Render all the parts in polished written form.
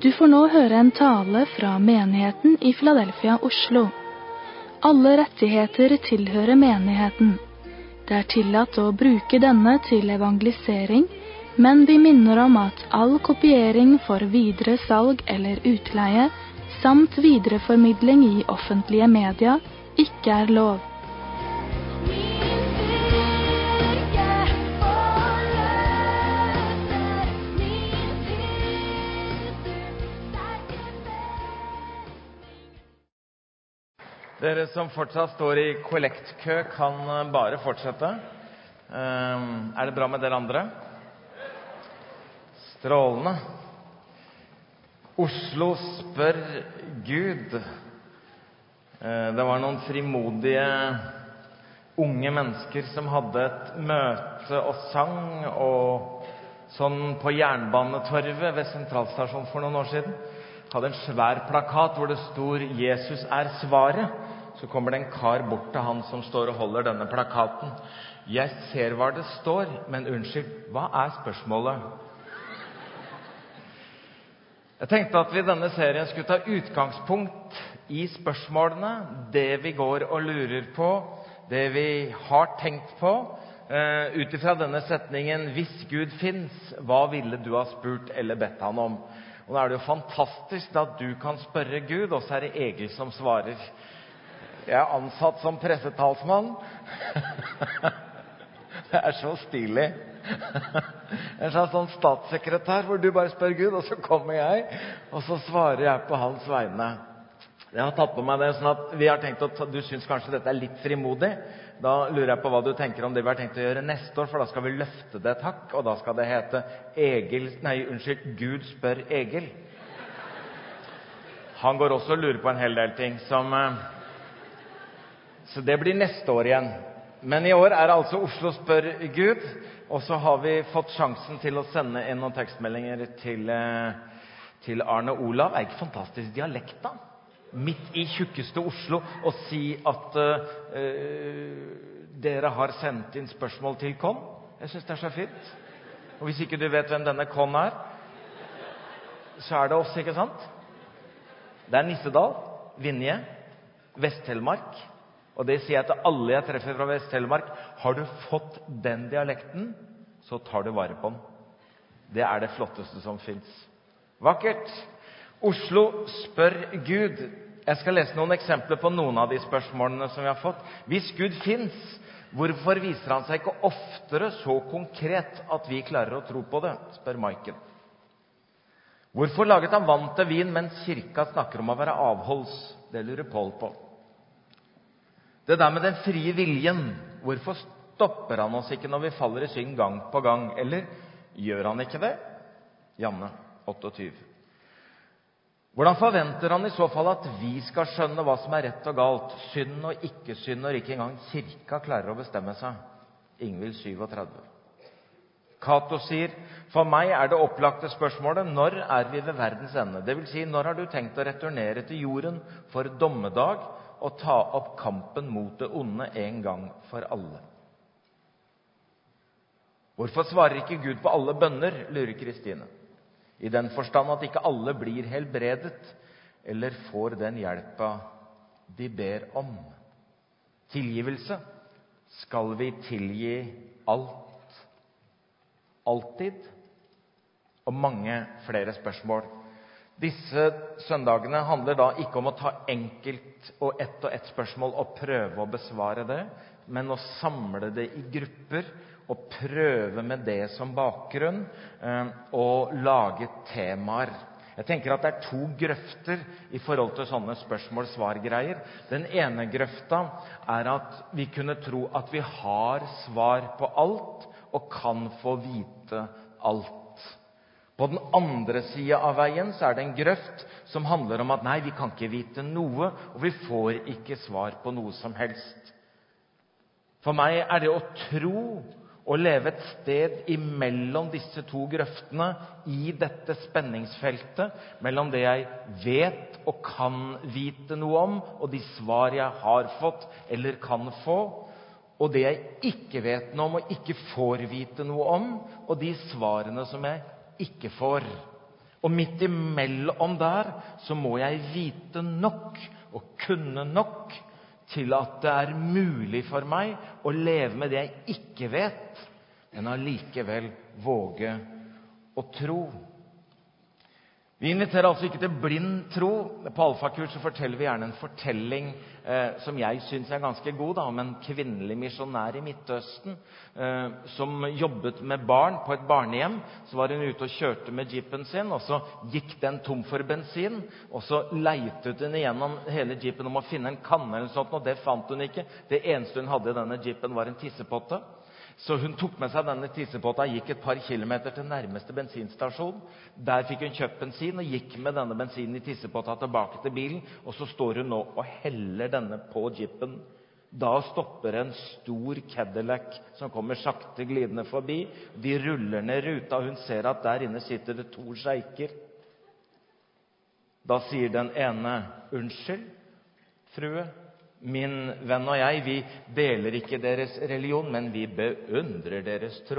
Du får nå høre en tale fra menigheten i Philadelphia, Oslo. Alle rettigheter tilhører menigheten. Det er tillatt å bruke denne til evangelisering, men vi minner om at all kopiering for videre salg eller utleie, samt videreformidling i offentlige media, ikke er lov. Dere som fortsatt står i kollektkø kan bare fortsette. Er det bra med dere andre? Strålende. Oslo spør Gud. Det var noen frimodige unge mennesker som hadde et møte og sang og sånn på Jernbanetorvet ved Sentralstasjonen for noen år siden. Hadde en svær plakat hvor det stod «Jesus er svaret». Så kommer det en kar bort til han som står og holder denne plakaten. Jeg ser hva det står, men unnskyld, hva er spørsmålet? Jeg tenkte at vi i denne serien skulle ta utgangspunkt i spørsmålene, det vi går og lurer på, det vi har tenkt på, utifra denne setningen, hvis Gud finnes, hva ville du ha spurt eller bedt han om? Og da er det jo fantastisk at du kan spørre Gud, og så er det Egil som svarer. Jeg er ansatt som pressetalsmann. Det er så stilig. En slags sånn statssekretær hvor du bare spør Gud, og så kommer jeg, og så svarer jeg på hans vegne. Jeg har tatt på meg det sånn at vi har tenkt at du synes kanskje dette er litt frimodig. Da lurer jeg på hva du tenker om det vi har tenkt å gjøre neste år, for da skal vi løfte det et hakk, og da skal det hete Gud spør Egil. Han går også og lurer på en hel del ting så det blir neste år igjen. Men i år er det altså Oslo spør Gud, og så har vi fått sjansen til å sende inn noen tekstmeldinger til Arne Olav. Er ikke fantastisk dialekt da? Midt i tjukkeste Oslo og si at dere har sendt inn spørsmål til Kon. Jeg synes det er så fint. Og hvis ikke du vet hvem denne Kon er, så er det oss, ikke sant? Det er Nissedal, Vinje, Vest-Telemark. Og det sier jeg til alle jeg treffer fra Vest-Telemark. Har du fått den dialekten, så tar du vare på den. Det er det flotteste som finnes. Vakkert! Oslo spør Gud. Jeg skal lese noen eksempler på noen av de spørsmålene som vi har fått. Hvis Gud finnes, hvorfor viser han seg ikke oftere så konkret at vi klarer å tro på det? Spør Maiken. Hvorfor laget han vann til vin, mens kirka snakker om å være avholds? Det lurer Paul på. Det der med den frie viljen, hvorfor stopper han oss ikke når vi faller i synd gang på gang? Eller gjør han ikke det? Janne, 28. Hvordan forventer han i så fall at vi skal skjønne hva som er rett og galt? Synd og ikke synd, når ikke engang kirka klarer å bestemme seg. Ingvild, 37. Kato sier, for meg er det opplagte spørsmålet, når er vi ved verdens ende? Det vil si, når har du tenkt å returnere til jorden for dommedag og ta opp kampen mot det onde en gang for alle? Hvorfor svarer ikke Gud på alle bønner, lurer Kristine. I den forstand at ikke alle blir helbredet, eller får den hjelpa de ber om. Tilgivelse. Skal vi tilgi alt? Alltid? Og mange flere spørsmål. Disse søndagene handler da ikke om å ta enkelt og ett spørsmål og prøve å besvare det, men å samle det i grupper og prøve med det som bakgrunn og lage temaer. Jeg tenker at det er to grøfter i forhold til sånne spørsmål-svar-greier. Den ene grøfta er at vi kunne tro at vi har svar på alt og kan få vite alt. På den andre siden av veien så er det en grøft som handler om at nei, vi kan ikke vite noe, og vi får ikke svar på noe som helst. For meg er det å tro og leve et sted imellom disse to grøftene i dette spenningsfeltet, mellom det jeg vet og kan vite noe om, og de svar jeg har fått eller kan få, og det jeg ikke vet noe om og ikke får vite noe om, og de svarene som jeg ikke får. Og midt imellom der så må jeg vite nok og kunne nok til at det er mulig for meg å leve med det jeg ikke vet, men allikevel våge å tro. Vi inviterer altså ikke til blind tro. På alfakurs så forteller vi gjerne en fortelling som jeg synes er ganske god, da, om en kvinnelig misjonær i Midtøsten som jobbet med barn på et barnehjem. Så var hun ute og kjørte med jeepen sin, og så gikk den tom for bensin, og så leitet hun igjennom hele jeepen om å finne en kanne eller sånt, og det fant hun ikke. Det eneste hun hadde i denne jeepen var en tissepotte. Så hun tok med seg denne tissepotta, gikk et par kilometer til nærmeste bensinstasjon. Der fikk hun kjøpt bensin og gikk med denne bensinen i tissepotta tilbake til bilen. Og så står hun nå og heller denne på jeepen. Da stopper en stor Cadillac som kommer sakte glidende forbi. De ruller ned ruta, og hun ser at der inne sitter det 2 sjeiker. Da sier den ene: unnskyld, frue. Min venn og jeg, vi deler ikke deres religion, men vi beundrer deres tro.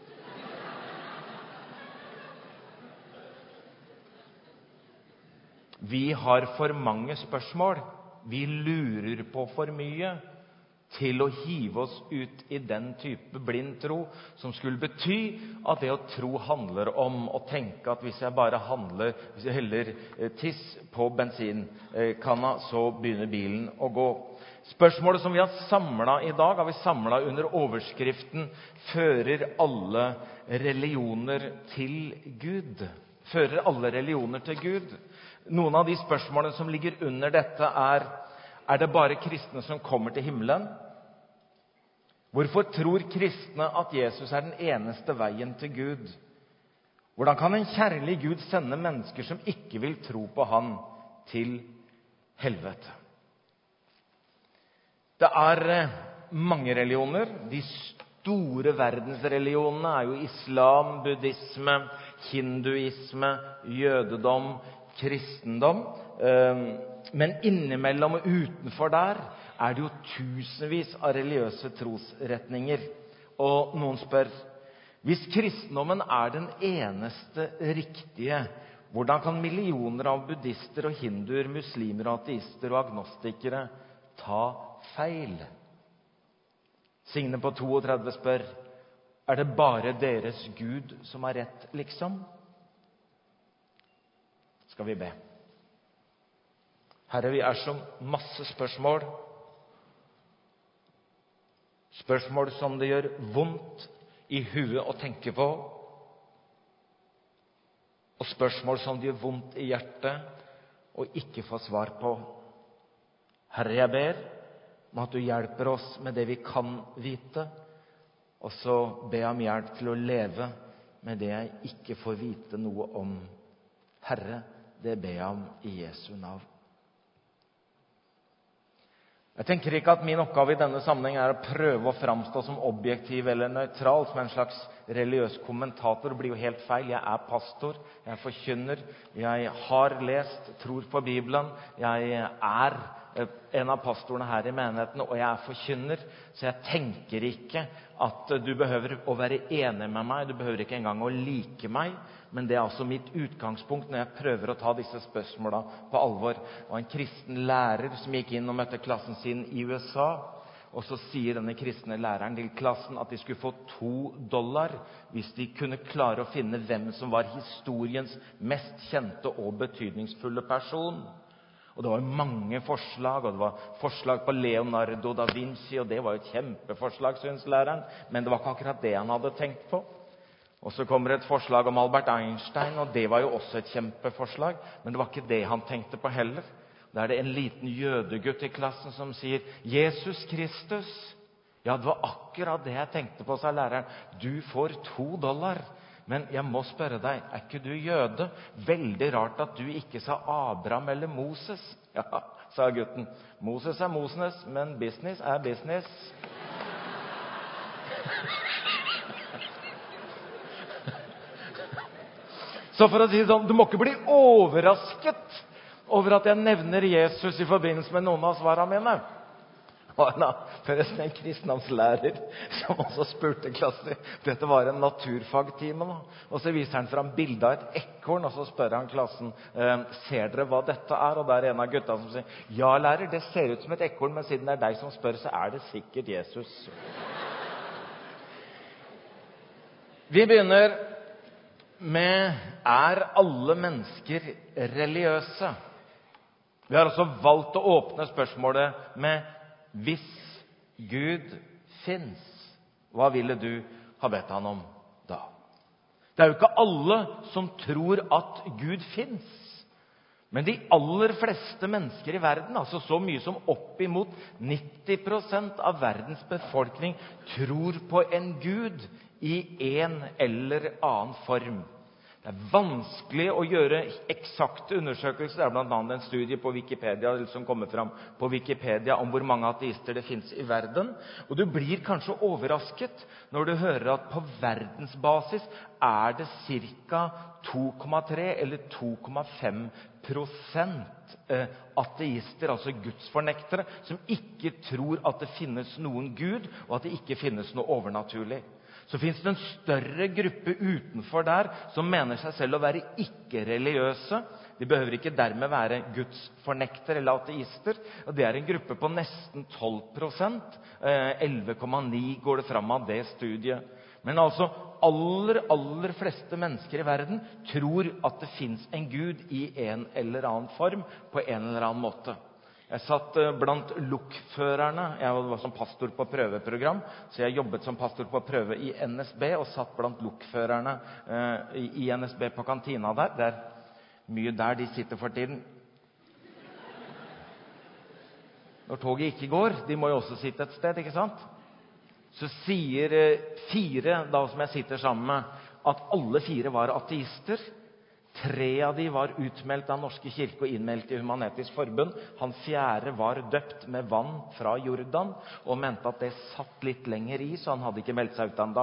Vi har for mange spørsmål. Vi lurer på for mye til å hive oss ut i den type blind tro, som skulle bety at det å tro handler om å tenke at hvis jeg bare hvis jeg heller tiss på bensinkanna, så begynner bilen å gå. Spørsmålet som vi har samlet i dag, har vi samlet under overskriften «Fører alle religioner til Gud?» Fører alle religioner til Gud? Noen av de spørsmålene som ligger under dette er det bare kristne som kommer til himmelen? Hvorfor tror kristne at Jesus er den eneste veien til Gud? Hvordan kan en kjærlig Gud sende mennesker som ikke vil tro på han, til helvete? Det er mange religioner. De store verdensreligionene er jo islam, buddhisme, hinduisme, jødedom, kristendom. Men innimellom og utenfor der er det jo tusenvis av religiøse trosretninger. Og noen spør, hvis kristendommen er den eneste riktige, hvordan kan millioner av buddhister og hinduer, muslimer og ateister og agnostikere ta feil? Signe på 32 spør, er det bare deres Gud som har rett, liksom? Skal vi be. Herre, vi er som masse spørsmål. Spørsmål som det gjør vondt i huet å tenke på. Og spørsmål som det gjør vondt i hjertet å ikke få svar på. Herre, jeg ber om at du hjelper oss med det vi kan vite, og så ber jeg om hjelp til å leve med det jeg ikke får vite noe om. Herre, det ber jeg om i Jesu navn. Jeg tenker ikke at min oppgave i denne sammenheng er å prøve å framstå som objektiv eller nøytral, som en slags religiøs kommentator. Det blir jo helt feil. Jeg er pastor, jeg er forkynner, jeg har lest, tror på Bibelen, jeg er en av pastorene her i menigheten, og jeg er forkynner, så jeg tenker ikke at du behøver å være enig med meg, du behøver ikke engang å like meg, men det er altså mitt utgangspunkt når jeg prøver å ta disse spørsmålene på alvor. Og en kristen lærer som gikk inn og møtte klassen sin i USA, og så sier denne kristne læreren til klassen at de skulle få $2 hvis de kunne klare å finne hvem som var historiens mest kjente og betydningsfulle person. Og det var mange forslag, og det var forslag på Leonardo da Vinci, og det var jo et kjempeforslag, synes læreren, men det var ikke akkurat det han hadde tenkt på. Og så kommer et forslag om Albert Einstein, og det var jo også et kjempeforslag, men det var ikke det han tenkte på heller. Da er det en liten jødegutt i klassen som sier, Jesus Kristus. Ja, det var akkurat det jeg tenkte på, sa læreren. Du får $2. Men jeg må spørre deg, er ikke du jøde? Veldig rart at du ikke sa Abraham eller Moses. Ja, sa gutten. Moses er Moses, men business er business. Så for å si det sånn, du må ikke bli overrasket over at jeg nevner Jesus i forbindelse med noen av svarene mine. var forresten en kristendomslærer som også spurte klassen. Dette var en naturfagtime da. Og så viser han fram bildet av et ekorn, og så spør han klassen, ser dere hva dette er? Og der er en av gutta som sier, ja lærer, det ser ut som et ekorn, men siden det er deg som spør, så er det sikkert Jesus. Vi begynner med, er alle mennesker religiøse? Vi har også valgt å åpne spørsmålet med, hvis Gud finnes, hva ville du ha bedt han om da? Det er jo ikke alle som tror at Gud finnes. Men de aller fleste mennesker i verden, altså så mye som opp imot 90% av verdens befolkning, tror på en Gud i en eller annen form. Det er vanskelig å gjøre eksakte undersøkelser. Det er blant annet en studie på Wikipedia, som kommer fram på Wikipedia, om hvor mange ateister det finnes i verden. Og du blir kanskje overrasket når du hører at på verdensbasis er det ca. 2,3 eller 2,5% ateister, altså gudsfornektere, som ikke tror at det finnes noen Gud, og at det ikke finnes noe overnaturlig. Så finnes det en større gruppe utenfor der som mener seg selv å være ikke-religiøse. De behøver ikke dermed være gudsfornektere eller ateister. Og det er en gruppe på nesten 12%. 11,9 går det fram av det studiet. Men altså, aller fleste mennesker i verden tror at det finnes en Gud i en eller annen form, på en eller annen måte. Jeg satt blant lokførerne. Jeg var som pastor på prøveprogram, så jeg jobbet som pastor på prøve i NSB, og satt blant lokførerne i NSB på kantina der. Det er mye der de sitter for tiden. Når toget ikke går, de må jo også sitte et sted, ikke sant? Så sier 4, da som jeg sitter sammen med, at alle 4 var ateister. 3 av de var utmeldt av Norske Kirke og innmeldt i Human-Etisk Forbund. Han 4. var døpt med vann fra Jordan, og mente at det satt litt lenger i, så han hadde ikke meldt seg ut enda.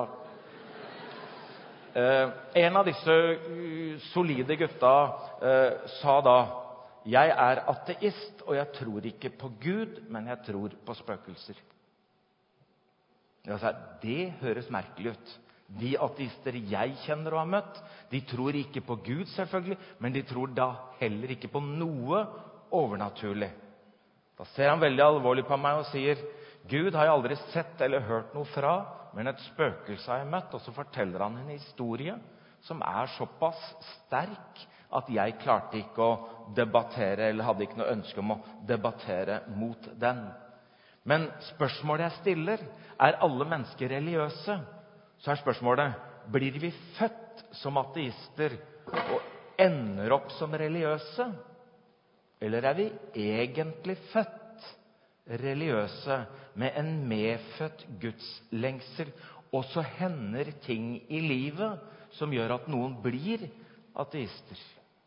En av disse solide gutta sa da, jeg er ateist, og jeg tror ikke på Gud, men jeg tror på spøkelser. Jeg sa, det høres merkelig ut. De ateister jeg kjenner og har møtt, de tror ikke på Gud selvfølgelig, men de tror da heller ikke på noe overnaturlig. Da ser han veldig alvorlig på meg og sier, Gud har jeg aldri sett eller hørt noe fra, men et spøkelse har jeg møtt. Og så forteller han en historie som er såpass sterk at jeg klarte ikke å debattere, eller hadde ikke noe ønske om å debattere mot den. Men spørsmålet jeg stiller, er alle mennesker religiøse? Så er spørsmålet, blir vi født som ateister og ender opp som religiøse? Eller er vi egentlig født religiøse med en medfødt gudslengsel, og så hender ting i livet som gjør at noen blir ateister?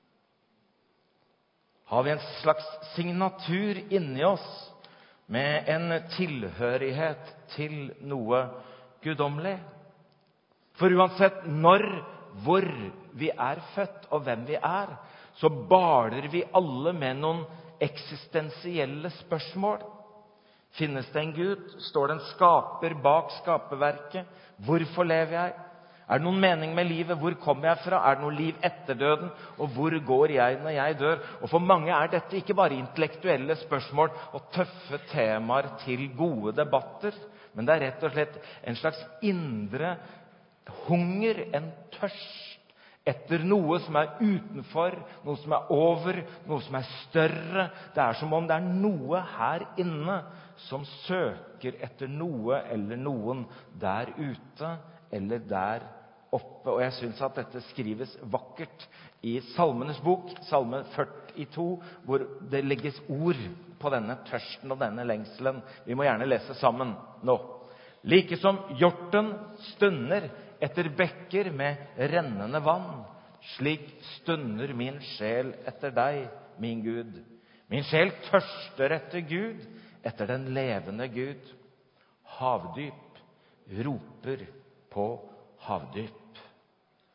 Har vi en slags signatur inni oss med en tilhørighet til noe guddommelig? For uansett når, hvor vi er født og hvem vi er, så baler vi alle med noen eksistensielle spørsmål. Finnes det en Gud? Står det en skaper bak skaperverket? Hvorfor lever jeg? Er det noen mening med livet? Hvor kommer jeg fra? Er det noe liv etter døden? Og hvor går jeg når jeg dør? Og for mange er dette ikke bare intellektuelle spørsmål og tøffe temaer til gode debatter, men det er rett og slett en slags indre hunger, en tørst etter noe som er utenfor, noe som er over, noe som er større. Det er som om det er noe her inne som søker etter noe eller noen der ute eller der oppe. Og jeg synes at dette skrives vakkert i Salmenes bok, Salme 42, hvor det legges ord på denne tørsten og denne lengselen. Vi må gjerne lese sammen nå. Like som hjorten stunder etter bekker med rennende vann, slik stunder min sjel etter deg, min Gud. Min sjel tørster etter Gud, etter den levende Gud. Havdyp roper på havdyp.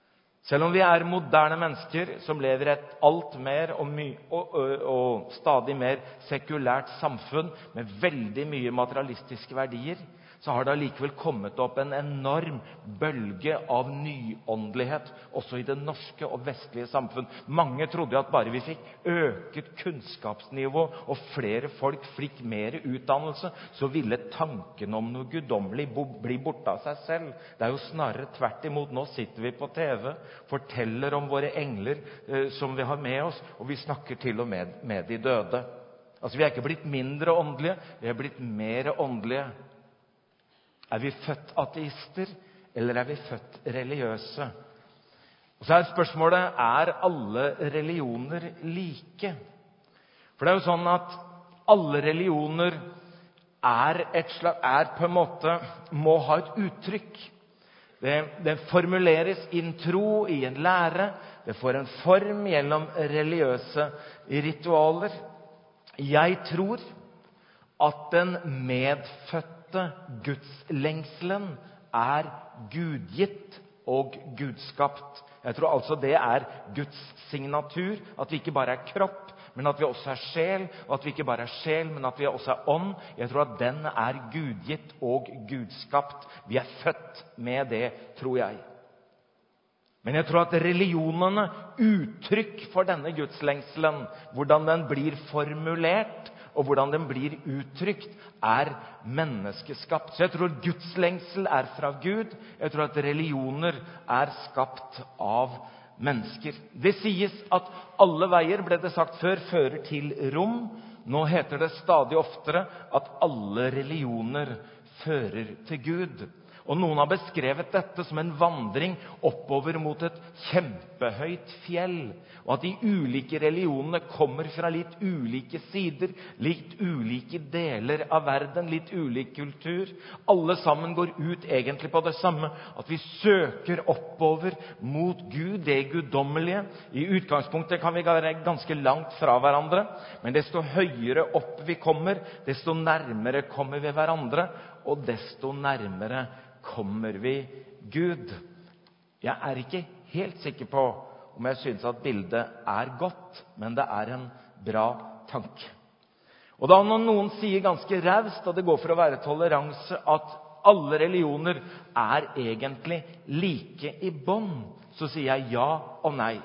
Selv om vi moderne mennesker som lever i et alt mer og stadig mer sekulært samfunn med veldig mye materialistiske verdier, så har det likevel kommet opp en enorm bølge av nyåndelighet, også i det norske og vestlige samfunn. Mange trodde at bare vi fikk øket kunnskapsnivå, og flere folk fikk mer utdannelse, så ville tanken om noe guddommelig bli borte av seg selv. Det jo snarere tvert imot. Nå sitter vi på TV, forteller om våre engler som vi har med oss, og vi snakker til og med de døde. Altså, vi ikke blitt mindre åndelige, vi blitt mer åndelige. Vi født ateister, eller vi født religiøse? Og så spørsmålet, alle religioner like? For det jo sånn at alle religioner på en måte må ha et uttrykk. Det formuleres i en tro, i en lære. Det får en form gjennom religiøse ritualer. Jeg tror at den medfødte gudslengselen gudgitt og gudskapt. Jeg tror altså det Guds signatur, at vi ikke bare kropp, men at vi også sjel, og at vi ikke bare sjel, men at vi også ånd. Jeg tror at den gudgitt og gudskapt. Vi født med det, tror jeg. Men jeg tror at religionene, uttrykk for denne gudslengselen, hvordan den blir formulert, og hvordan den blir uttrykt, menneskeskapt. Så jeg tror Guds lengsel fra Gud. Jeg tror at religioner skapt av mennesker. Det sies at alle veier, ble det sagt før, fører til Rom. Nå heter det stadig oftere at alle religioner fører til Gud. Og noen har beskrevet dette som en vandring oppover mot et kjempehøyt fjell. Og at de ulike religionene kommer fra litt ulike sider, litt ulike deler av verden, litt ulik kultur. Alle sammen går ut egentlig på det samme, at vi søker oppover mot Gud, det guddommelige. I utgangspunktet kan vi være ganske langt fra hverandre, men desto høyere opp vi kommer, desto nærmere kommer vi hverandre, og desto nærmere kommer vi Gud. Jeg ikke helt sikker på om jeg synes at bildet godt, men det en bra tanke. Og da når noen sier ganske raust, og det går for å være toleranse, at alle religioner egentlig like i bånd, så sier jeg ja og nei.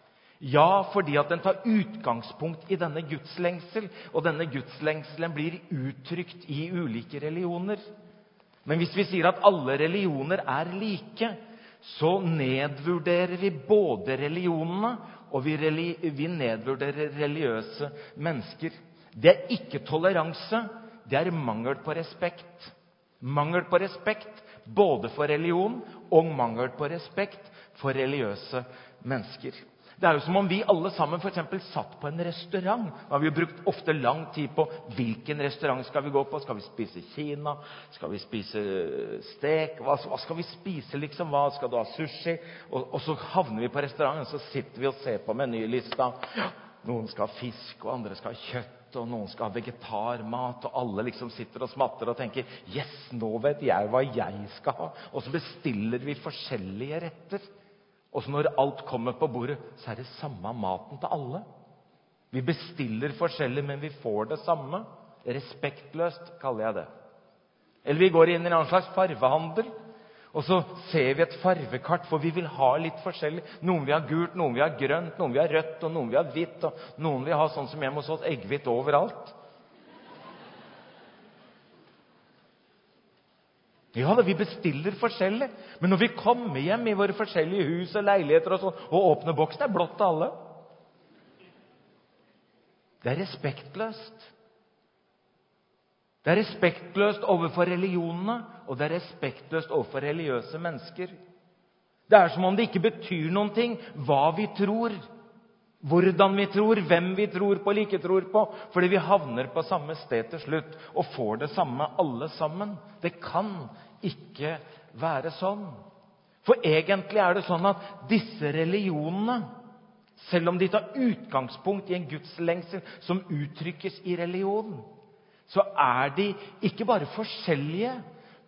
Ja, fordi at den tar utgangspunkt i denne gudslengsel, og denne gudslengselen blir uttrykt i ulike religioner. Men hvis vi sier at alle religioner like, så nedvurderer vi både religionene, og vi nedvurderer religiøse mennesker. Det ikke toleranse, det mangel på respekt. Mangel på respekt både for religion, og mangel på respekt for religiøse mennesker. Det jo som om vi alle sammen for eksempel satt på en restaurant. Da har vi brukt ofte lang tid på hvilken restaurant skal vi gå på. Skal vi spise Kina? Skal vi spise stek? Hva skal vi spise liksom? Hva skal du ha? Sushi? Og så havner vi på restauranten, så sitter vi og ser på menylista. Noen skal ha fisk, og andre skal ha kjøtt, og noen skal ha vegetarmat, og alle liksom sitter og smatter og tenker, yes, nå vet jeg hva jeg skal ha. Og så bestiller vi forskjellige retter. Og så når alt kommer på bordet, så det samme maten til alle. Vi bestiller forskjellig, men vi får det samme. Respektløst, kaller jeg det. Eller vi går inn i en slags farvehandel, og så ser vi et farvekart, for vi vil ha litt forskjellig. Noen vil ha gult, noen vil ha grønt, noen vil ha rødt, og noen vil ha hvitt, og noen vil ha sånn som hjemme hos oss, eggehvitt overalt. Ja, vi bestiller forskjellig, men når vi kommer hjem i våre forskjellige hus og leiligheter og sånn, og åpner boksen, det blått til alle. Det respektløst. Det respektløst overfor religionene, og det respektløst overfor religiøse mennesker. Det som om det ikke betyr noen ting hva vi tror, hvordan vi tror, hvem vi tror på eller ikke tror på, fordi vi havner på samme sted til slutt, og får det samme alle sammen. Det kan ikke være sånn. For egentlig det sånn at disse religionene, selv om de tar utgangspunkt i en gudslengsel som uttrykkes i religion, så de ikke bare forskjellige,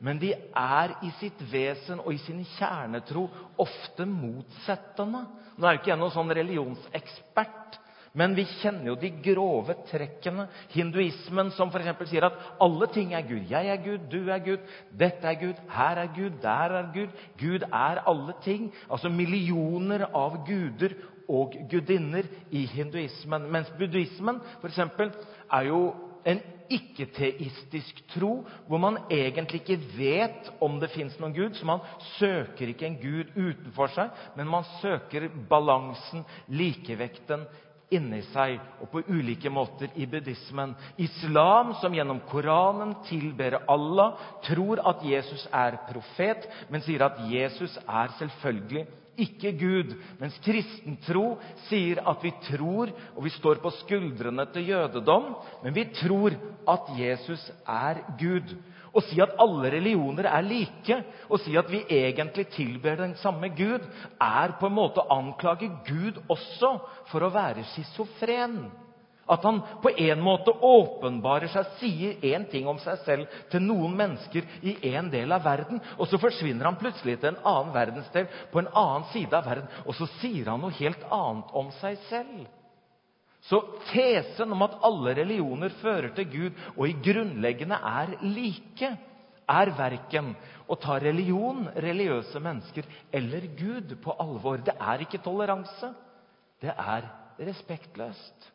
men de i sitt vesen og i sin kjernetro ofte motsettende. Nå jo ikke jeg noen sånn religionsekspert, men vi kjenner jo de grove trekkene. Hinduismen som for eksempel sier at alle ting Gud. Jeg Gud, du Gud, dette Gud, her Gud, der Gud. Gud alle ting. Altså millioner av guder og gudinner i hinduismen. Mens buddhismen for eksempel jo en ikke-teistisk tro, hvor man egentlig ikke vet om det finnes noen Gud, så man søker ikke en Gud utenfor seg, men man søker balansen, likevekten inni seg, og på ulike måter i buddhismen. Islam, som gjennom Koranen tilber Allah, tror at Jesus profet, men sier at Jesus selvfølgelig ikke Gud, mens kristen tro sier at vi tror, og vi står på skuldrene til jødedom, men vi tror at Jesus Gud. Å si at alle religioner like, og si at vi egentlig tilber den samme Gud, på en måte å anklage Gud også for å være schizofren. At han på en måte åpenbarer seg, sier en ting om seg selv til noen mennesker i en del av verden, og så forsvinner han plutselig til en annen verdensdel på en annen side av verden, og så sier han noe helt annet om seg selv. Så tesen om at alle religioner fører til Gud, og i grunnleggende like, verken å ta religion, religiøse mennesker eller Gud på alvor. Det ikke toleranse, det respektløst.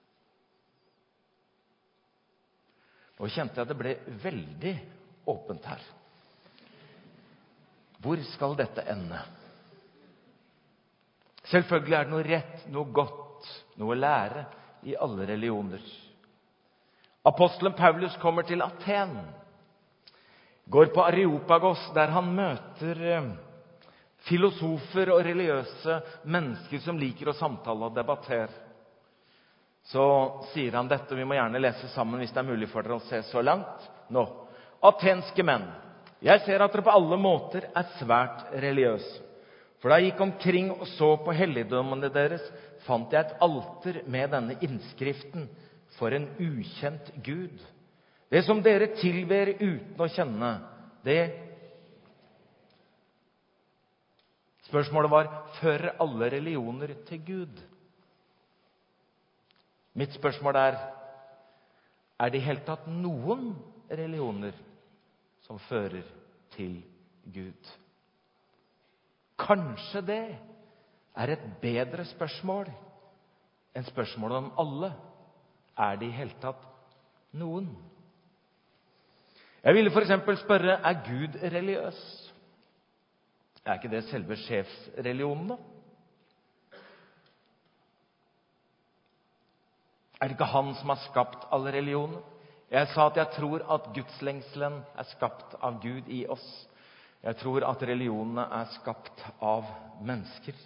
Nå kjente jeg det ble veldig åpent her. Hvor skal dette ende? Selvfølgelig det noe rett, noe godt, noe lære i alle religioner. Apostelen Paulus kommer til Aten, går på Areopagos, der han møter filosofer og religiøse mennesker som liker å samtale og debattere. Så sier han dette, vi må gjerne lese sammen hvis det mulig for dere å se så langt. Nå, atenske menn, jeg ser at dere på alle måter svært religiøse. For da jeg gikk omkring og så på helligdommene deres, fant jeg et alter med denne innskriften: for en ukjent Gud. Det som dere tilber uten å kjenne, det... Spørsmålet var, fører alle religioner til Gud? Mitt spørsmål det i hele tatt noen religioner som fører til Gud? Kanskje det et bedre spørsmål enn spørsmålet om alle. Det i hele tatt noen? Jeg ville for eksempel spørre, Gud religiøs? Ikke det selve sjefsreligionen da? Det ikke han som har skapt alle religioner? Jeg sa at jeg tror at gudslengselen skapt av Gud i oss. Jeg tror at religionene skapt av mennesker.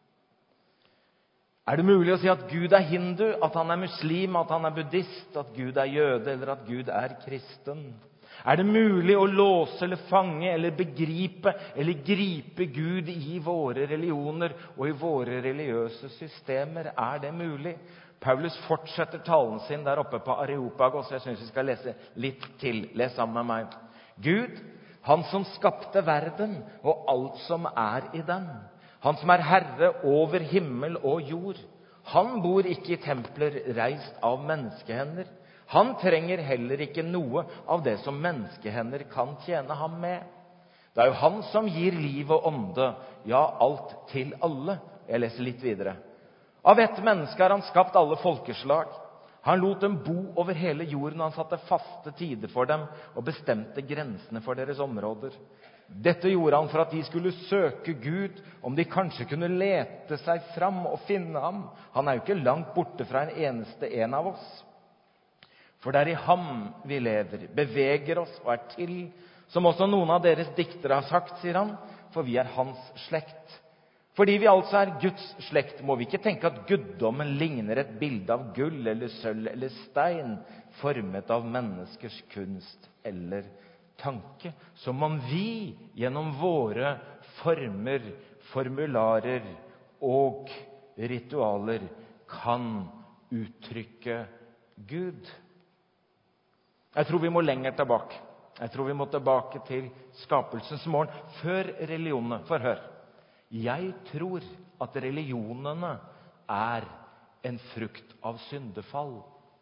Det mulig å si at Gud hindu, at han muslim, at han buddhist, at Gud jøde, eller at Gud kristen? Det mulig å låse eller fange eller begripe eller gripe Gud i våre religioner og i våre religiøse systemer? Det mulig? Paulus fortsetter talen sin der oppe på Areopagos. Jeg synes vi skal lese litt til. Les sammen med meg. Gud, han som skapte verden og alt som i den. Han som herre over himmel og jord. Han bor ikke i templer reist av menneskehender. Han trenger heller ikke noe av det som menneskehender kan tjene ham med. Det jo han som gir liv og ånde, ja, alt til alle. Jeg leser litt videre. Av ett menneske har han skapt alle folkeslag. Han lot dem bo over hele jorden, og han satte faste tider for dem og bestemte grensene for deres områder. Dette gjorde han for at de skulle søke Gud, om de kanskje kunne lete seg fram og finne ham. Han jo ikke langt borte fra en eneste en av oss. For det i ham vi lever, beveger oss og til, som også noen av deres diktere har sagt, sier han, for vi hans slekt. Fordi vi altså Guds slekt, må vi ikke tenke at guddommen ligner et bilde av gull eller sølv eller stein, formet av menneskers kunst eller tanke, som om vi gjennom våre former, formularer og ritualer kan uttrykke Gud. Jeg tror vi må lenger tilbake. Jeg tror vi må tilbake til skapelsens morgen, før religionene. For hør, jeg tror at religionene er en frukt av syndefall.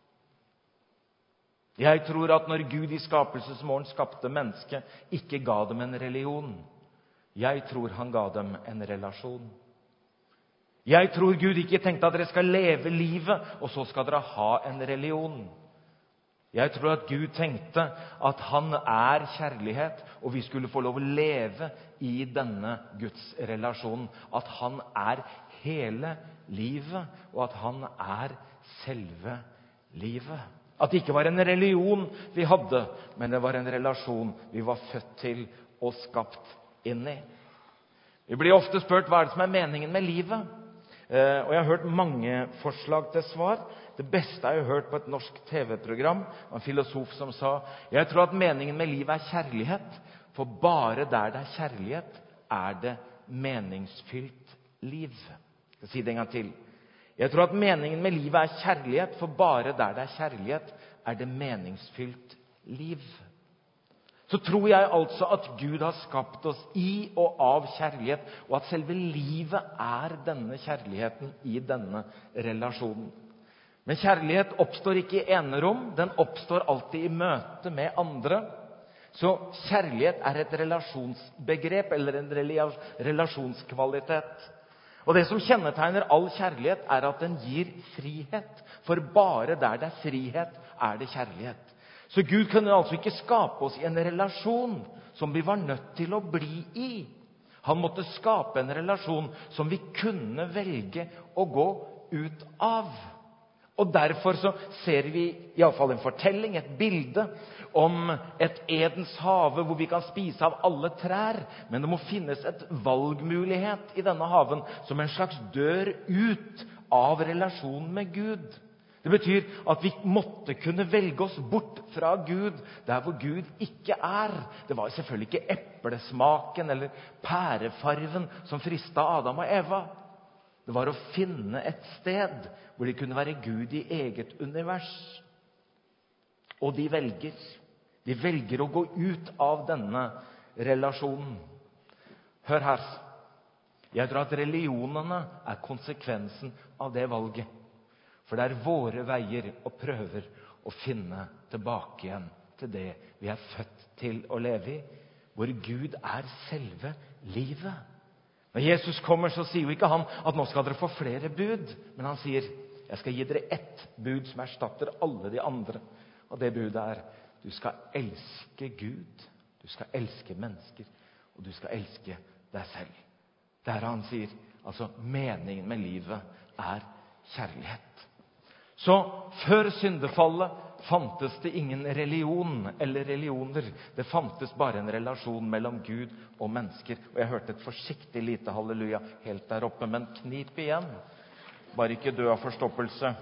Jeg tror at når Gud i skapelsens morgen skapte mennesket, ikke ga dem en religion. Jeg tror han ga dem en relasjon. Jeg tror Gud ikke tenkte at dere skal leve livet, og så skal dere ha en religion. Jeg tror at Gud tenkte at han er kjærlighet, og vi skulle få lov å leve i denne Guds relasjon. At han er hele livet, og at han er selve livet. At det ikke var en religion vi hadde, men det var en relasjon vi var født til og skapt inn i. Vi blir ofte spurt hva er det som er meningen med livet. Og jeg har hørt mange forslag til svar. Det beste har jeg hørt på et norsk TV-program. En filosof som sa: jeg tror at meningen med livet er kjærlighet, for bare der det er kjærlighet, er det meningsfylt liv. Jeg skal si det en gang til. Jeg tror at meningen med livet er kjærlighet, for bare der det er kjærlighet, er det meningsfylt liv. Så tror jeg altså at Gud har skapt oss i og av kjærlighet, og at selve livet er denne kjærligheten i denne relasjonen. Men kjærlighet oppstår ikke i enerom, den oppstår alltid i møte med andre. Så kjærlighet er et relasjonsbegrep, eller en relasjonskvalitet. Og det som kjennetegner all kjærlighet, er at den gir frihet. For bare der det er frihet, er det kjærlighet. Så Gud kunne altså ikke skape oss i en relasjon som vi var nødt til å bli i. Han måtte skape en relasjon som vi kunne velge å gå ut av. Og derfor så ser vi i alle fall en fortelling, et bilde om et Edens hage hvor vi kan spise av alle trær. Men det må finnes et valgmulighet i denne haven som en slags dør ut av relasjonen med Gud. Det betyr at vi måtte kunne velge oss bort fra Gud der hvor Gud ikke er. Det var selvfølgelig ikke eplesmaken eller pærefarven som fristet Adam og Eva. Det var å finne et sted hvor de kunne være Gud i eget univers. Og de velger. De velger å gå ut av denne relasjonen. Hør her. Jeg tror at religionene er konsekvensen av det valget. For det er våre veier og prøver å finne tilbake igjen til det vi er født til å leve i, hvor Gud er selve livet. Når Jesus kommer, så sier jo ikke han at nå skal dere få flere bud, men han sier, jeg skal gi dere ett bud som erstatter alle de andre. Og det budet er, du skal elske Gud, du skal elske mennesker, og du skal elske deg selv. Der han sier, altså meningen med livet er kjærlighet. Så før syndefallet fantes det ingen religion eller religioner. Det fantes bare en relasjon mellom Gud og mennesker. Og jeg hørte et forsiktig lite halleluja helt der oppe, men knip igjen. Bare ikke dø av forstoppelse.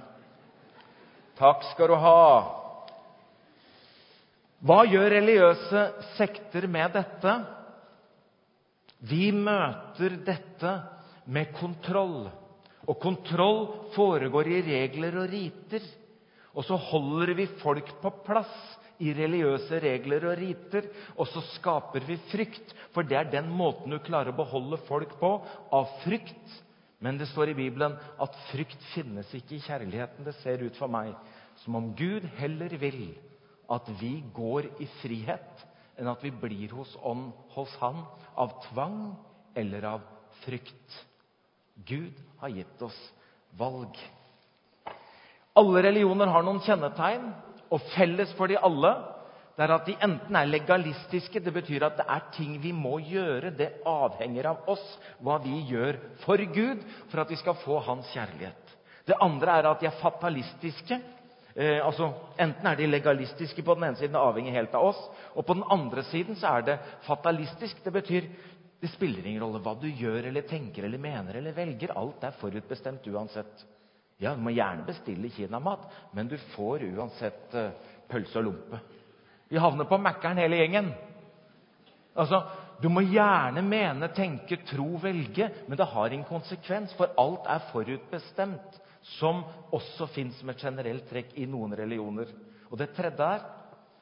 Takk skal du ha. Hva gjør religiøse sekter med dette? Vi møter dette med kontroll. Og kontroll foregår i regler og riter. Og så holder vi folk på plass i religiøse regler og riter, og så skaper vi frykt, for det er den måten du klarer å beholde folk på, av frykt. Men det står i Bibelen at frykt finnes ikke i kjærligheten. Det ser ut for meg som om Gud heller vil at vi går i frihet, enn at vi blir hos han av tvang eller av frykt. Gud har gitt oss valg. Alle religioner har noen kjennetegn, og felles for de alle, det er at de enten er legalistiske, det betyr at det er ting vi må gjøre, det avhenger av oss, hva vi gjør for Gud, for at vi skal få hans kjærlighet. Det andre er at de er fatalistiske, altså enten er de legalistiske på den ene siden, det avhenger helt av oss, og på den andre siden så er det fatalistisk, det betyr det spiller ingen rolle hva du gjør, eller tenker, eller mener, eller velger. Alt er forutbestemt uansett. Ja, du må gjerne bestille kinamat, men du får uansett pølse og lompe. Vi havner på Mækkern hele gjengen. Altså, du må gjerne mene, tenke, tro, velge, men det har en konsekvens, for alt er forutbestemt, som også finnes som et generelt trekk i noen religioner. Og det tredje er,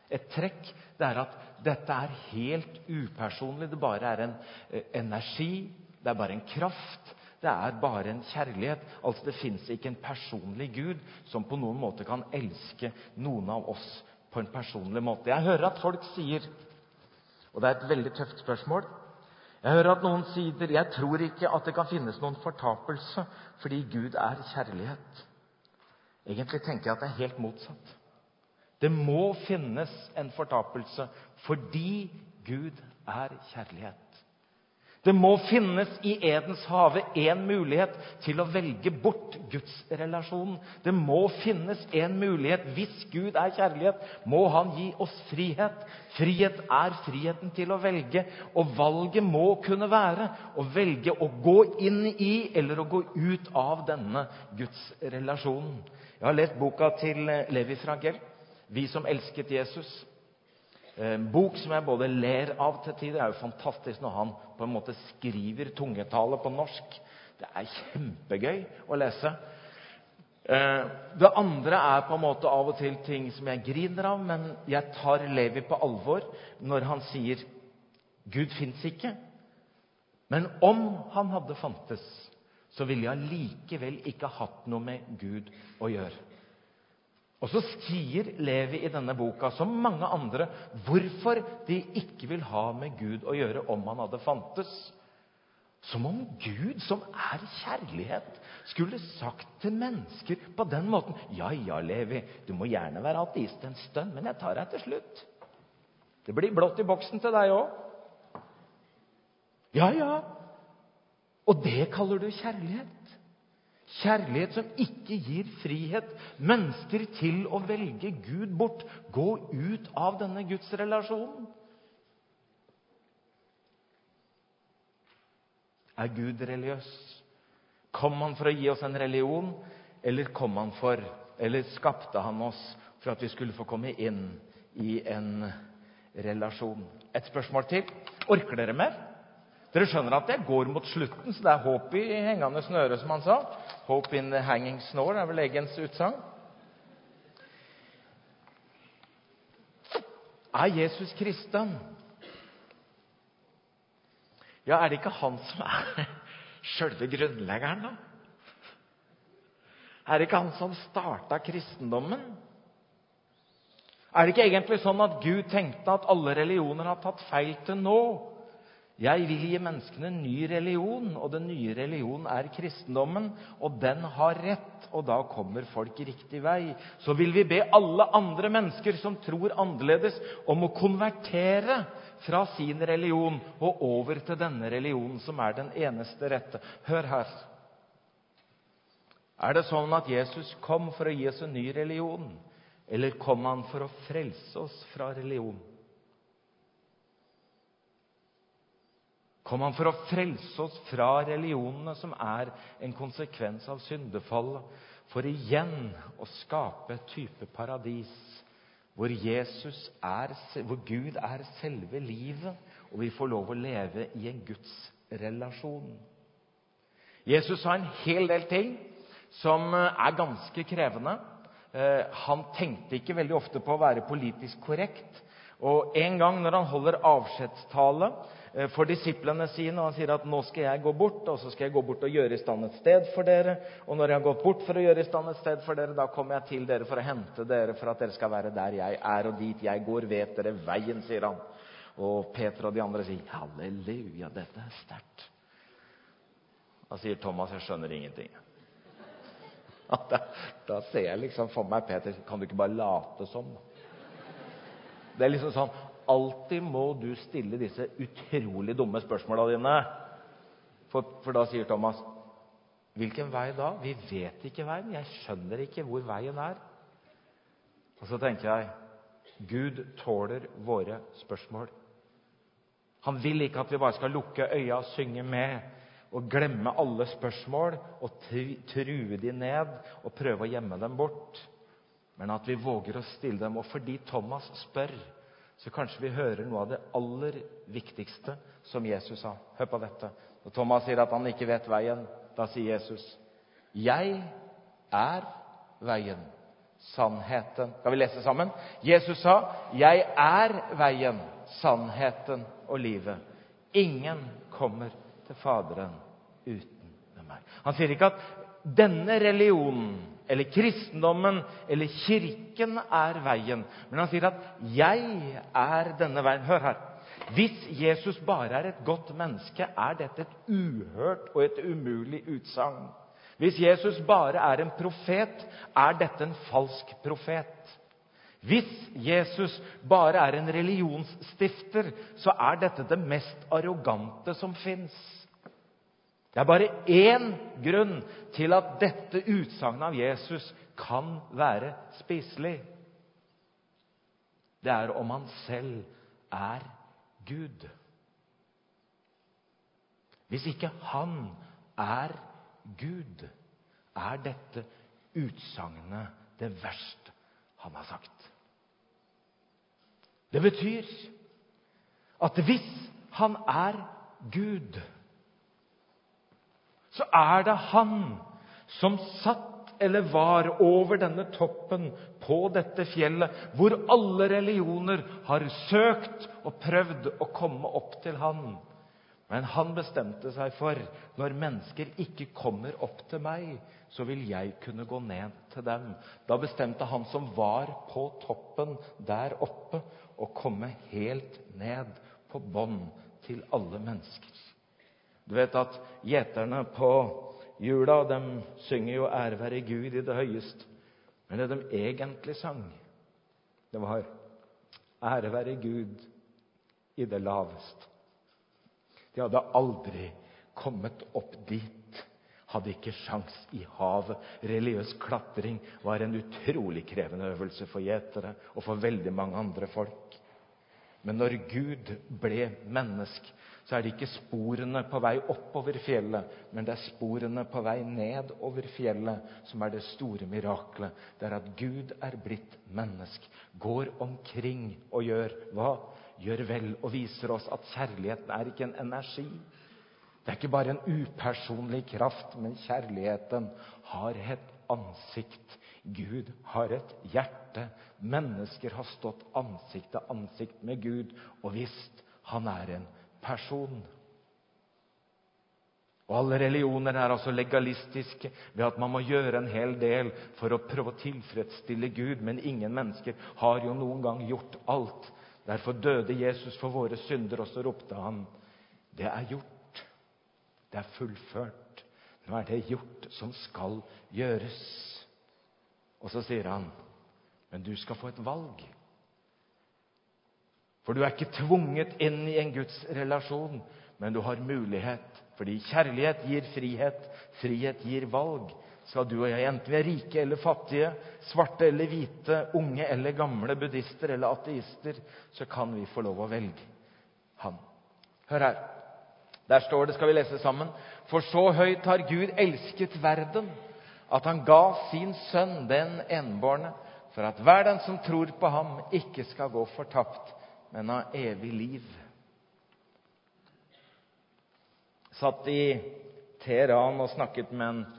Et trekk, det at dette helt upersonlig. Det bare en energi, det bare en kraft, det bare en kjærlighet. Altså det finnes ikke en personlig Gud som på noen måte kan elske noen av oss på en personlig måte. Jeg hører at folk sier, og det et veldig tøft spørsmål, jeg hører at noen sier, jeg tror ikke at det kan finnes noen fortapelse, fordi Gud kjærlighet. Egentlig tenker jeg at det helt motsatt. Det må finnes en fortapelse, fordi Gud kjærlighet. Det må finnes i Edens hage en mulighet til å velge bort Guds relasjon. Det må finnes en mulighet. Hvis Gud kjærlighet, må han gi oss frihet. Frihet friheten til å velge, og valget må kunne være å velge å gå inn i eller å gå ut av denne Guds relasjonen. Jeg har lest boka til Levi Fragell, Vi som elsket Jesus. En bok som jeg både ler av til tider. Det jo fantastisk når han på en måte skriver tungetale på norsk. Det kjempegøy å lese. Det andre på en måte av og til ting som jeg griner av, men jeg tar Levi på alvor når han sier Gud finnes ikke. Men om han hadde fantes, så ville jeg likevel ikke hatt noe med Gud å gjøre. Og så sier Levi i denne boka, som mange andre, hvorfor de ikke vil ha med Gud å gjøre om han hadde fantes. Som om Gud, som kjærlighet, skulle sagt til mennesker på den måten, ja, Levi, du må gjerne være ateist en stund, men jeg tar deg til slutt. Det blir blått i boksen til deg også. Ja. Og det kaller du kjærlighet? Kjærlighet som ikke gir frihet mennesker til å velge Gud bort, gå ut av denne Guds relasjonen. Gud religiøs? Kom han for å gi oss en religion, eller skapte han oss for at vi skulle få komme inn i en relasjon? Et spørsmål til. Orker dere mer? Dere skjønner at det går mot slutten, så det håp i hengende snøre, som han sa. Hope in the hanging snore vel legens utsagn. Jesus kristen? Ja, det ikke han som selve grunnleggeren da? Det ikke han som startet kristendommen? Det ikke egentlig sånn at Gud tenkte at alle religioner har tatt feil til nå? Jeg vil gi menneskene en ny religion, og den nye religionen kristendommen, og den har rett, og da kommer folk i riktig vei. Så vil vi be alle andre mennesker som tror annerledes om å konvertere fra sin religion og over til denne religionen som den eneste rette. Hør her. Det sånn at Jesus kom for å gi oss en ny religion, eller kom han for å frelse oss fra religion? Kom han for å frelse oss fra religionene som en konsekvens av syndefallet, for igjen å skape et type paradis, hvor hvor Gud selve livet, og vi får lov å leve i en Guds relasjon. Jesus sa en hel del ting som ganske krevende. Han tenkte ikke veldig ofte på å være politisk korrekt, og en gang når han holder avskjedstale for disiplene sine, og han sier at nå skal jeg gå bort, og så skal jeg gå bort og gjøre i stand et sted for dere, og når jeg har gått bort for å gjøre i stand et sted for dere, da kommer jeg til dere for å hente dere, for at dere skal være der jeg og dit jeg går, vet dere veien, sier han. Og Peter og de andre sier, halleluja, dette sterkt. Da sier Thomas, jeg skjønner ingenting. Da ser jeg liksom for meg, Peter, kan du ikke bare late som? Det liksom sånn, alltid må du stille disse utrolig dumme spørsmålene dine. For da sier Thomas, hvilken vei da? Vi vet ikke veien, jeg skjønner ikke hvor veien Og så tenker jeg, Gud tåler våre spørsmål. Han vil ikke at vi bare skal lukke øya og synge med, og glemme alle spørsmål, og true de ned, og prøve å gjemme dem bort. Men at vi våger å stille dem, og fordi Thomas spør, så kanskje vi hører noe av det aller viktigste som Jesus sa. Hør på dette. Når Thomas sier at han ikke vet veien, da sier Jesus, jeg veien, sannheten. Skal vi lese sammen? Jesus sa, jeg veien, sannheten og livet. Ingen kommer til Faderen uten meg. Han sier ikke at denne religionen, eller kristendommen, eller kirken veien. Men han sier at jeg denne veien. Hør her. Hvis Jesus bare et godt menneske, dette et uhørt og et umulig utsagn. Hvis Jesus bare en profet, dette en falsk profet. Hvis Jesus bare en religionsstifter, så dette det mest arrogante som finnes. Det bare én grunn til at dette utsagnet av Jesus kan være spiselig. Det om han selv Gud. Hvis ikke han Gud, dette utsagnet det verste han har sagt. Det betyr at hvis han Gud, så det han som satt eller var over denne toppen på dette fjellet, hvor alle religioner har søkt og prøvd å komme opp til han. Men han bestemte seg for, når mennesker ikke kommer opp til meg, så vil jeg kunne gå ned til dem. Da bestemte han som var på toppen der oppe, å komme helt ned på bånd til alle mennesker. Du vet at gjeterne på jula, de synger jo ære være Gud i det høyeste. Men det de egentlig sang, det var ære være Gud i det laveste. De hadde aldri kommet opp dit, hadde ikke sjans i havet. Religiøs klatring var en utrolig krevende øvelse for gjetere og for veldig mange andre folk. Men når Gud ble mennesk, så det ikke sporene på vei oppover fjellet, men det sporene på vei ned over fjellet som det store miraklet. Det at Gud blitt mennesk, går omkring og gjør hva? Gjør vel og viser oss at kjærligheten ikke en energi. Det ikke bare en upersonlig kraft, men kjærligheten har et ansikt. Gud har et hjerte. Mennesker har stått ansikt til ansikt med Gud og visst han en person. Og alle religioner altså legalistiske ved at man må gjøre en hel del for å prøve å tilfredsstille Gud, men ingen mennesker har jo noen gang gjort alt. Derfor døde Jesus for våre synder, og så ropte han, det gjort, det fullført, nå det gjort som skal gjøres. Og så sier han, men du skal få et valg. For du ikke tvunget inn i en Guds relasjon, men du har mulighet. Fordi kjærlighet gir frihet, frihet gir valg. Skal du og jeg, enten vi rike eller fattige, svarte eller hvite, unge eller gamle, buddhister eller ateister, så kan vi få lov å velge han. Hør her. Der står det, skal vi lese sammen. For så høyt har Gud elsket verden, at han ga sin sønn, den enbårne, for at hver den som tror på ham ikke skal gå fortapt, men ha evig liv. Satt i Teheran og snakket med en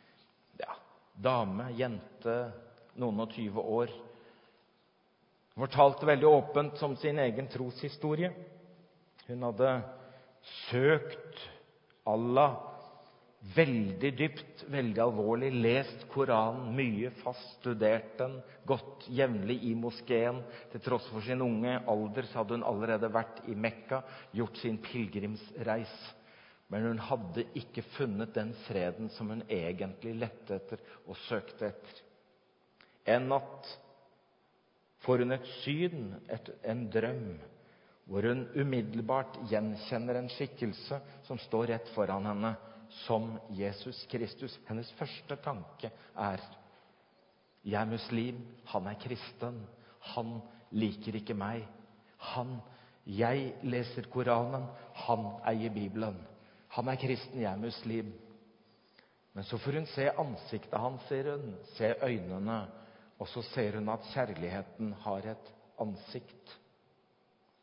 dame, jente, noen og 20 år. Hun fortalte veldig åpent om sin egen troshistorie. Hun hadde søkt Allah veldig dypt, veldig alvorlig, lest Koranen mye, fast studert den, gått jevnlig i moskeen. Til tross for sin unge alder så hadde hun allerede vært i Mekka, gjort sin pilgrimsreis. Men hun hadde ikke funnet den freden som hun egentlig lette etter og søkte etter. En natt får hun et syn, en drøm, hvor hun umiddelbart gjenkjenner en skikkelse som står rett foran henne, som Jesus Kristus. Hennes første tanke jeg muslim, han kristen, han liker ikke meg. Jeg leser Koranen, han eier Bibelen. Han kristen, jeg muslim. Men så får hun se ansiktet hans, ser hun, se øynene, og så ser hun at kjærligheten har et ansikt.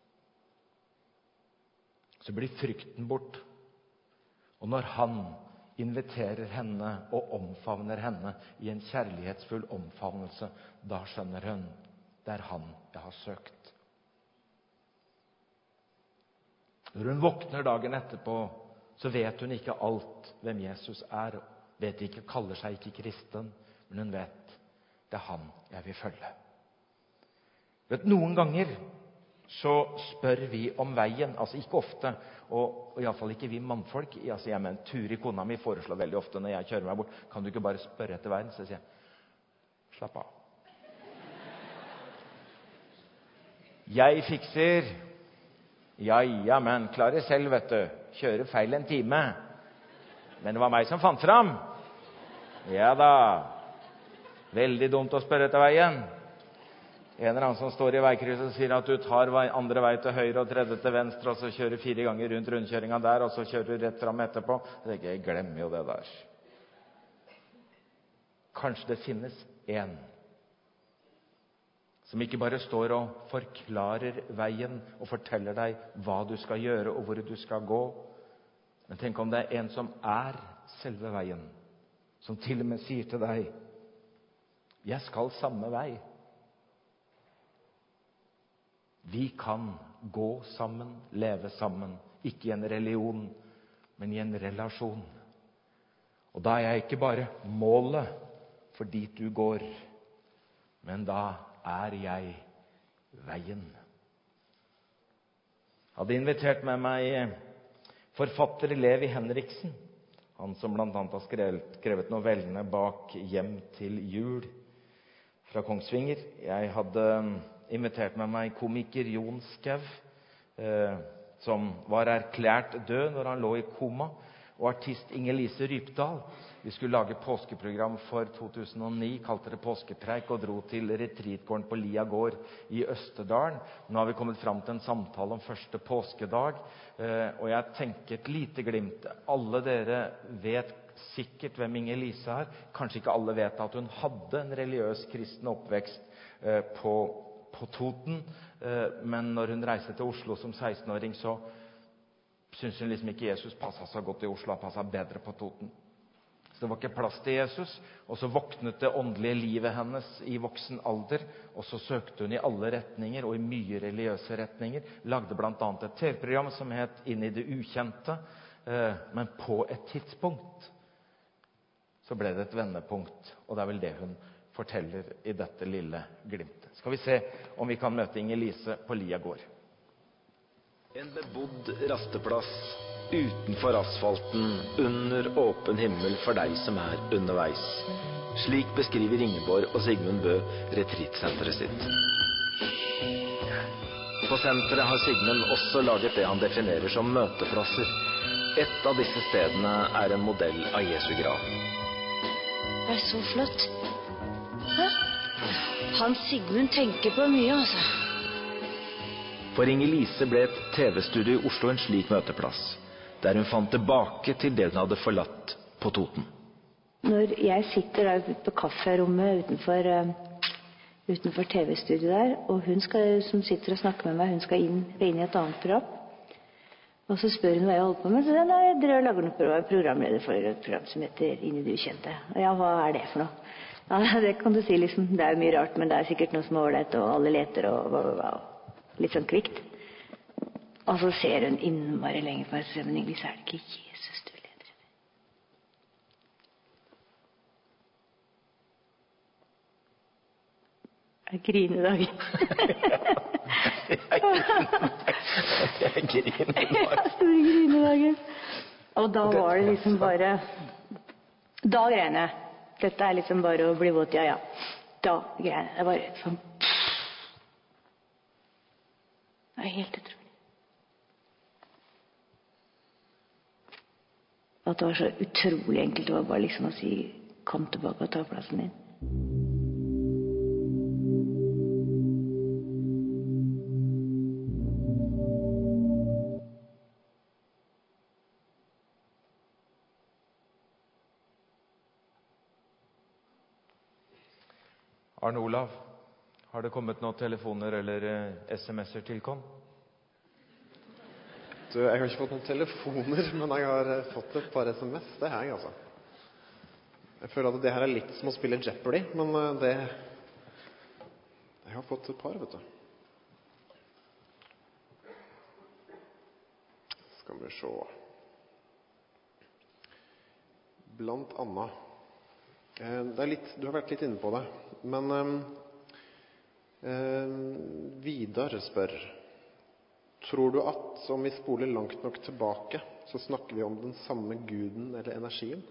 Så blir frykten bort. Og når han inviterer henne og omfavner henne i en kjærlighetsfull omfavnelse, da skjønner hun, det er han jeg har søkt. Når hun våkner dagen etterpå, så vet hun ikke alt hvem Jesus er. Vet ikke, kaller seg ikke kristen, men hun vet, det er han jeg vil følge. Vet, noen ganger så spør vi om veien, altså ikke ofte, og i alle fall ikke vi mannfolk. Altså jeg med en tur i kona mi foreslår veldig ofte når jeg kjører meg bort, kan du ikke bare spørre etter veien? Så sier jeg, slapp av. Jeg fikser. Ja, men klarer selv, vet du. Kjører feil en time. Men det var meg som fant fram. Ja da. Veldig dumt å spørre etter veien. En eller annen som står i veikrysset og sier at du tar andre vei til høyre og tredje til venstre, og så kjører 4 ganger rundt rundkjøringa der, og så kjører du rett fram etterpå. Jeg glemmer jo det der. Kanskje det finnes en som ikke bare står og forklarer veien og forteller deg hva du skal gjøre og hvor du skal gå. Men tenk om det er en som er selve veien, som til og med sier til deg, jeg skal samme vei. Vi kan gå sammen, leve sammen, ikke i en religion, men i en relasjon. Og da er jeg ikke bare målet for dit du går, men da er jeg veien. Jeg hadde invitert med meg forfatter Levi Henriksen, han som blant annet har skrevet novellene Bak hjem til jul fra Kongsvinger. Jeg hadde invitert med meg komiker Jon Skau, som var erklært død når han lå i koma, og artist Inger-Lise Rypdal. Vi skulle lage påskeprogram for 2009, kalte det Påskepreik, og dro til retreatgården på Lia gård i Østerdalen. Nå har vi kommet fram til en samtale om første påskedag, og jeg tenker et lite glimt. Alle dere vet sikkert hvem Inger-Lise er. Kanskje ikke alle vet at hun hadde en religiøs kristen oppvekst på Toten, men når hun reiste til Oslo som 16-åring, så syntes hun liksom ikke Jesus passet så godt i Oslo, han passet bedre på Toten. Så det var ikke plass til Jesus, og så våknet det åndelige livet hennes i voksen alder, og så søkte hun i alle retninger, og i mye religiøse retninger, lagde blant annet et TV-program som het Inn i det ukjente, men på et tidspunkt så ble det et vendepunkt, og det er vel det hun forteller i dette lille glimtet. Skal vi se om vi kan møte Inger-Lise på Lia gård. En bebodd rasteplass utenfor asfalten, under åpen himmel for deg som er underveis. Slik beskriver Ingeborg og Sigmund Bø retreatsenteret sitt. På senteret har Sigmund også laget det han definerer som møteplasser. Et av disse stedene er en modell av Jesu grav. Det er så flott. Hæ? Han Sigmund tenker på mye, altså. For Inger-Lise ble et TV-studio i Oslo en slik møteplass, der hun fant tilbake til det hun hadde forlatt på Toten. Når jeg sitter der på kafferommet utenfor TV-studioet der, og hun som sitter og snakker med meg, hun skal inn i et annet program, og så spør hun hva jeg holder på med, så sier jeg, jeg lager noe programleder for et program som heter Inn i det ukjente. Og ja, hva er det for noe? Ja, det kan du si, liksom, det er mye rart, men det er sikkert noe som er ålreit, og alle leter, og litt sånn kvikt. Og så ser hun innmari lenge på meg, så men egentlig er det ikke Jesus du leder etter. Jeg griner i dag. Jeg griner i dag. Og da var det liksom bare, da grein jeg. Dette er liksom bare å bli våt, ja. Da grein jeg. Det var sånn. Det er helt utrolig. At det var så utrolig enkelt. Det var bare liksom å si, kom tilbake og ta plassen din. Arne Olav, har det kommet noen telefoner eller sms'er til kom? Jeg har ikke fått noen telefoner, men jeg har fått et par SMS. Det har jeg, altså. Jeg føler at det her er litt som å spille Jeopardy, men jeg har fått et par, vet du. Skal vi se. Blant annet. Det er litt, du har vært litt inne på det, men Vidar spør: tror du at om vi spoler langt nok tilbake, så snakker vi om den samme guden eller energien?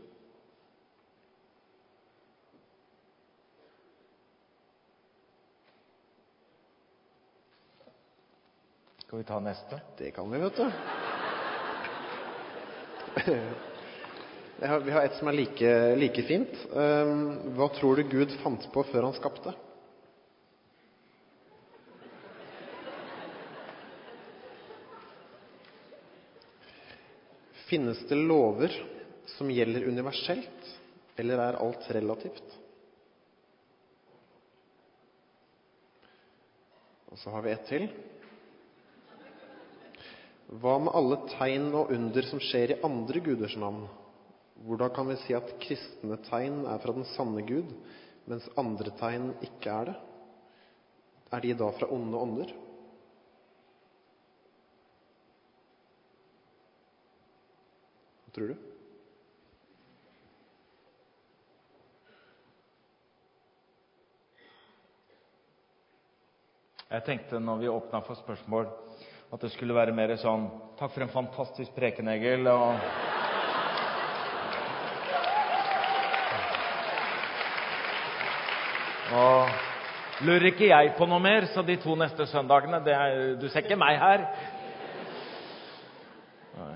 Skal vi ta neste? Det kan vi, vet du. Vi har et som er like fint. Hva tror du Gud fant på før han skapte? Finnes det lover som gjelder universelt, eller er alt relativt? Og så har vi et til. Hva med alle tegn og under som skjer i andre guders navn? Hvordan kan vi si at kristne tegn er fra den sanne Gud, mens andre tegn ikke er det? Er de da fra onde ånder? Hva tror du? Jeg tenkte når vi åpnet for spørsmål at det skulle være mer sånn: takk for en fantastisk preken, Egil, og lurer ikke jeg på noe mer, så de 2 neste søndagene, du ser ikke meg her. Nei.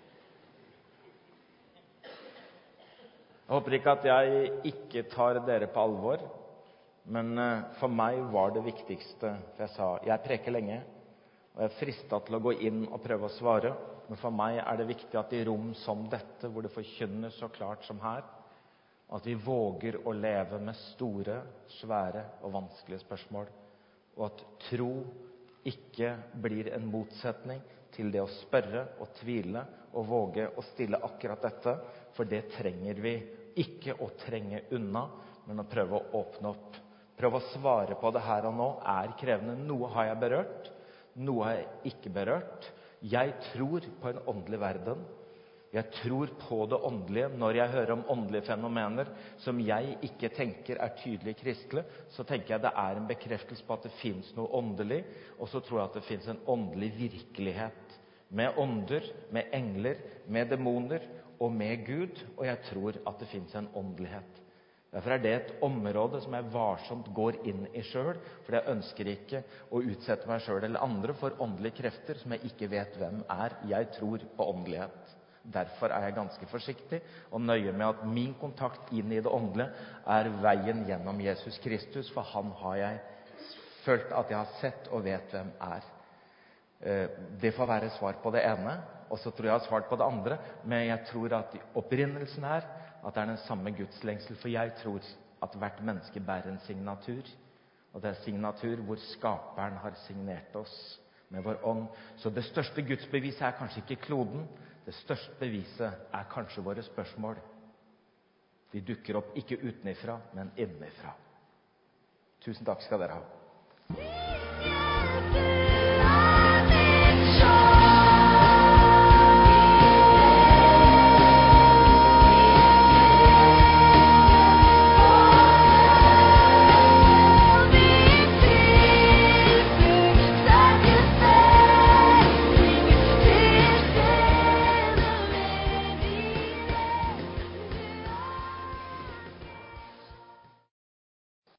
Jeg håper ikke at jeg ikke tar dere på alvor, men for meg var det viktigste, for jeg sa, jeg preker lenge, og jeg er fristet til å gå inn og prøve å svare, men for meg er det viktig at i rom som dette, hvor det forkynnes så klart som her, at vi våger å leve med store, svære og vanskelige spørsmål, og at tro ikke blir en motsetning til det å spørre og tvile og våge å stille akkurat dette, for det trenger vi ikke å trenge unna, men å prøve å åpne opp. Prøve å svare på det her og nå er krevende. Noe har jeg berørt, noe har jeg ikke berørt. Jeg tror på en åndelig verden. Jeg tror på det åndelige. Når jeg hører om åndelige fenomener som jeg ikke tenker er tydelig kristelig, så tenker jeg det er en bekreftelse på at det finnes noe åndelig, og så tror jeg at det finnes en åndelig virkelighet. Med ånder, med engler, med demoner og med Gud, og jeg tror at det finnes en åndelighet. Derfor er det et område som jeg varsomt går inn i selv, for jeg ønsker ikke å utsette meg selv eller andre for åndelige krefter som jeg ikke vet hvem er. Jeg tror på åndelighet. Derfor er jeg ganske forsiktig og nøye med at min kontakt inn i det åndelige er veien gjennom Jesus Kristus, for han har jeg følt at jeg har sett og vet hvem er. Det får være svar på det ene, og så tror jeg har svart på det andre, men jeg tror at opprinnelsen er at det er den samme gudslengsel, for jeg tror at hvert menneske bærer en signatur, og det er signatur hvor skaperen har signert oss med vår ånd. Så det største gudsbeviset er kanskje ikke kloden, det største beviset er kanskje våre spørsmål. De dukker opp ikke utenifra, men innenifra. Tusen takk skal dere ha.